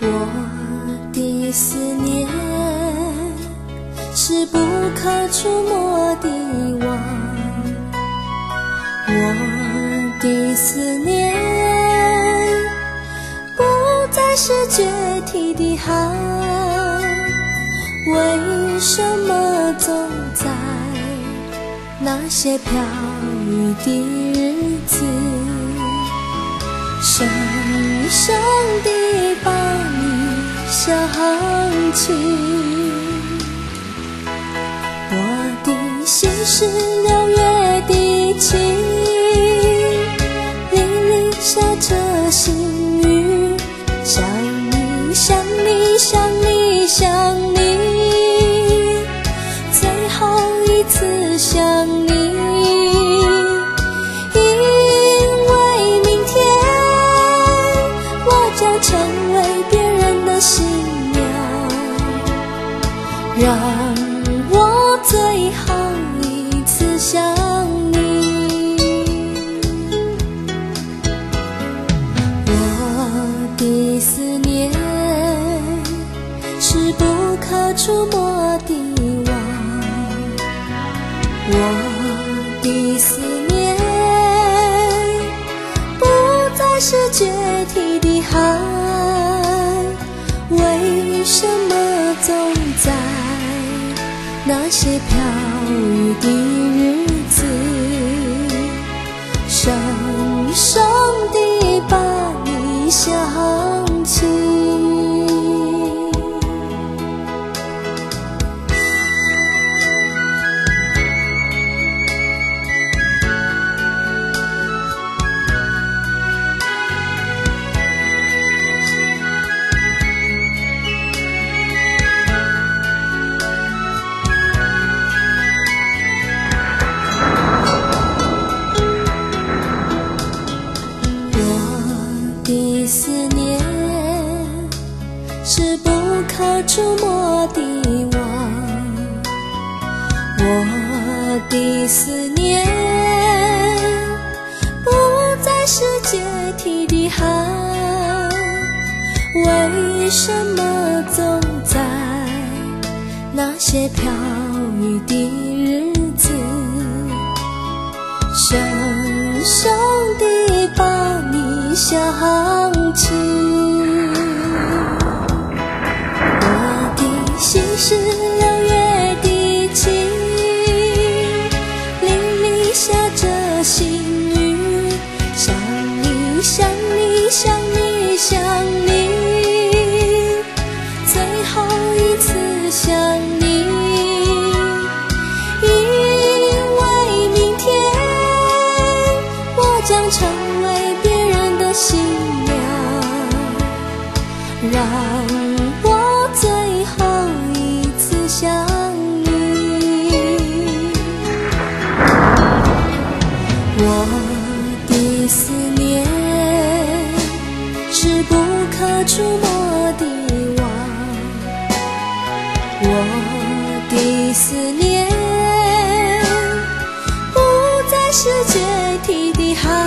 我的思念是不可触摸的网，我的思念不再是决堤的海，为什么总在那些飘雨的日子，深深地把你想起？我的心是六月的晴，沥沥下着细雨，想你想你想你想你，最后一次想你，因为明天我将成为别人的新娘，让我最后一次想你。我的思念是不可触摸的网，我的思念不再是决堤的海，为什么总在那些飘雨的日子，深深地把你想起？思念是不可触摸的网，我的思念不再是决堤的海，为什么总在那些飘雨的日子，深深地把你想起？我的心是六月的晴，沥沥下着细雨，想你想你想你想你，最后一次想你，因为明天我将成为别人的新娘，让我最后一次想你。我的思念是不可触摸的网，我的思念不再是决堤的海，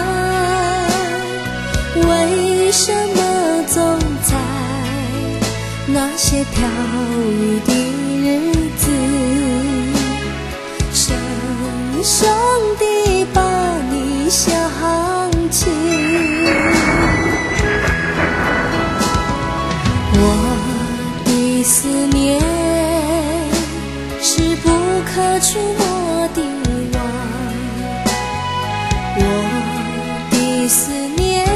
为什么总在那些飘雨的日子，深深地把你想起？我的思念是不可触摸的网，我的思念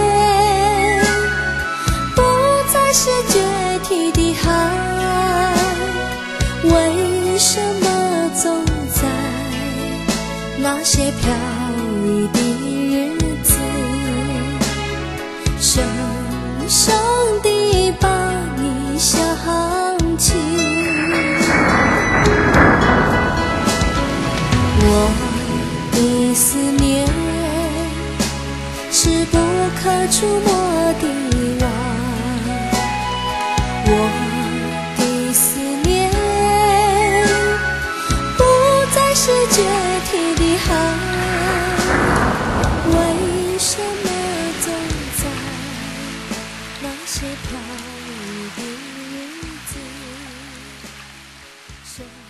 不再是决堤的海，为什么总在那些飘雨的日子，深深地把你想起？我的思念是不可触摸的网，我的思念不再是决堤的海，为什么总在那些飘雨的谁